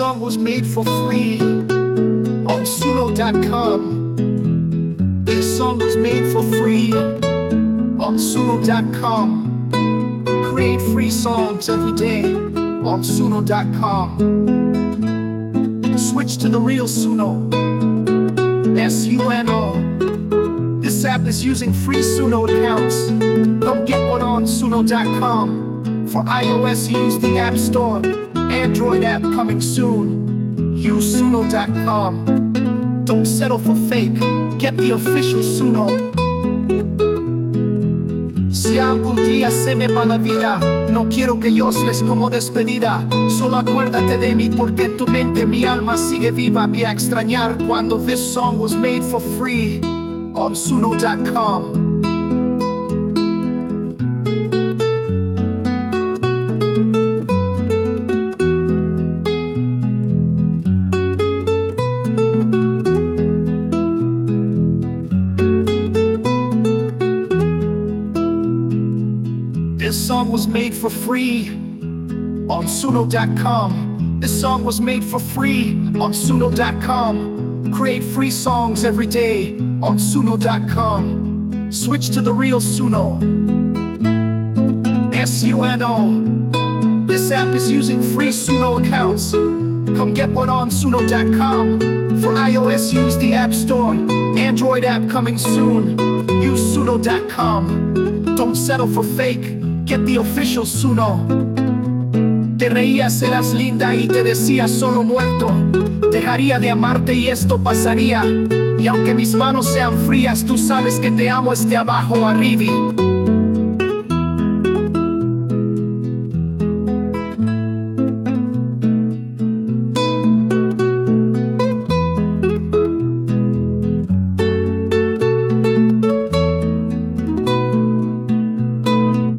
song was made for free on Suno.com. This song was made for free on Suno.com. Create free songs every day on Suno.com. Switch to the real Suno, SUNO. This app is using free Suno accounts. Come get one on Suno.com. For iOS, use the App Store. Android app coming soon. Use Suno.com. Don't settle for fake. Get the official Suno. Si algún día se me va la vida, no quiero que llores como despedida. Solo acuérdate de mí porque en tu mente mi alma sigue viva. Voy a extrañar cuando this song was made for free on Suno.com. This song was made for free on Suno.com. This song was made for free on Suno.com. Create free songs every day on Suno.com. Switch to the real Suno, SUNO. This app is using free Suno accounts. Come get one on Suno.com. For iOS, use the App Store. Android app coming soon. Use Suno.com. Don't settle for fake. Get the official Suno. Te reías, eras linda y te decía solo muerto. Dejaría de amarte y esto pasaría. Y aunque mis manos sean frías, tú sabes que te amo desde abajo arriba.